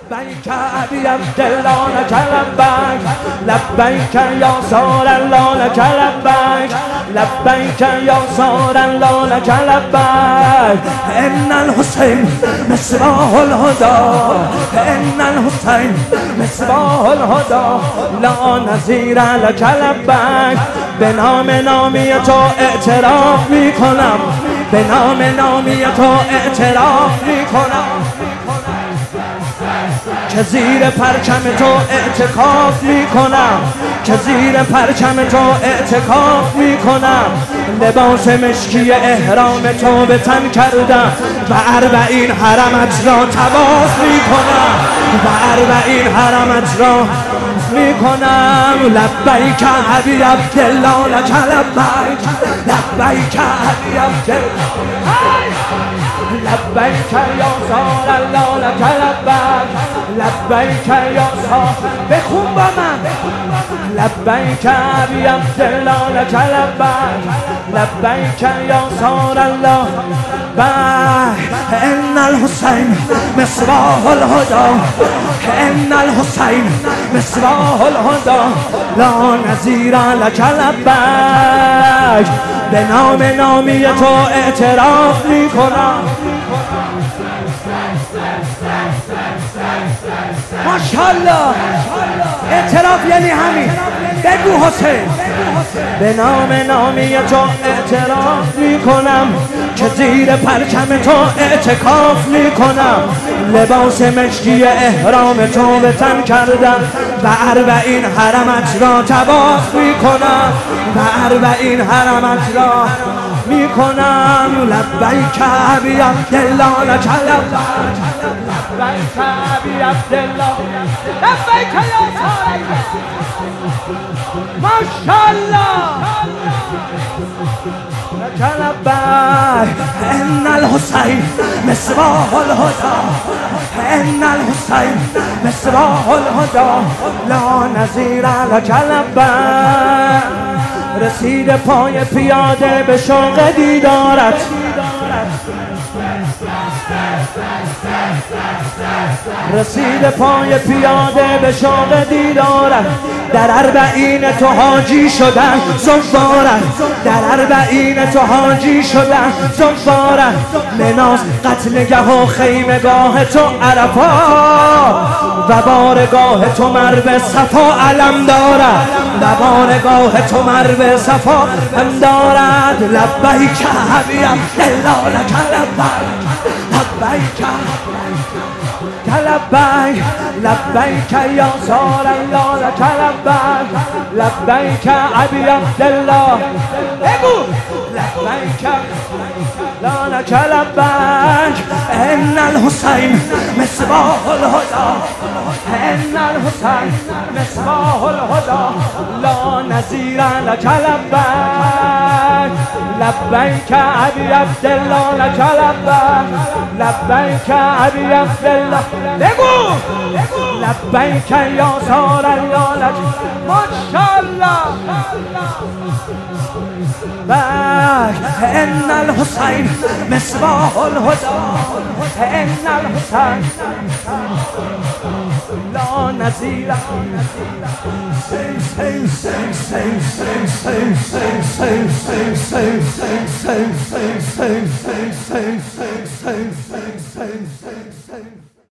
لبیک ابی عبدالله لک لبیک لبیک یا سار الله لک لبیک لبیک یا سار الله لک لبیک ان الحسین مصباح الهدى ان الحسین مصباح الهدى لا نظیر لک لبیک به نام نامی تو اعتراف میکنم به نام نامی تو اعتراف میکنم که زیر پرچم تو اعتکاف میکنم که زیر پرچم تو اعتکاف میکنم لباس مشکی احرام تو به تن کردم و 40 حرمت را طواف میکنم و 40 حرمت را میکنم لبیک ابی عبدالله لک لبیک لبیک ابی عبدالله لبیک یا سار الله لک لبیک لبیک یا سار بخون با من لبیک ابی عبدالله لک لبیک لبیک یا سار الله ان الحسین مصباح الهدى ان الحسین مصباح الهدى لا نظیر لک لبیک به نام نامی تو اعتراف میکنم ماشاءالله اعتراف یعنی همین بگو حسین به نام نامی تو اعتراف میکنم که زیر پرچم تو اعتکاف میکنم لباس مشکی احرام تو به تن کردم و 40 حرمت را طواف میکنم و 40 حرمت را میکنم لبیک ابی عبدالله لک لبیک لبیک ابی عبدالله لبیک یا سار ماشاءالله لک لبیک ان الحسین مصباح الهدى ان الحسین مصباح الهدى لا نظیر لک لبیک رسید پای پیاده به شوق دیدارت رسید پای پیاده به شوق دیدارت در 40 تو حاجی شدن زوارت در 40 تو حاجی شدن زوارت مناس قتلگه و خیمگاه تو عرفات و بارگاه تو مرو صفا علم دارد و بارگاه تو مرو صفا هم دارد لبیک ابی عبدالله لک لبیک لبیک لبیک لبیک یا سار الله لک لبیک لبیک ابی عبدالله بگو لبیک لا لک لبیک ان الحسین مصباح الهدى ان الحسین مصباح الهدى لا نظیر لک لبیک لبیک ابی عبدالله لک لبیک لبیک ابی عبدالله بگو لبیک یا سار الله لک ماشاءالله ان الحسین مصباح الهدى ان الحسین لا نظیر same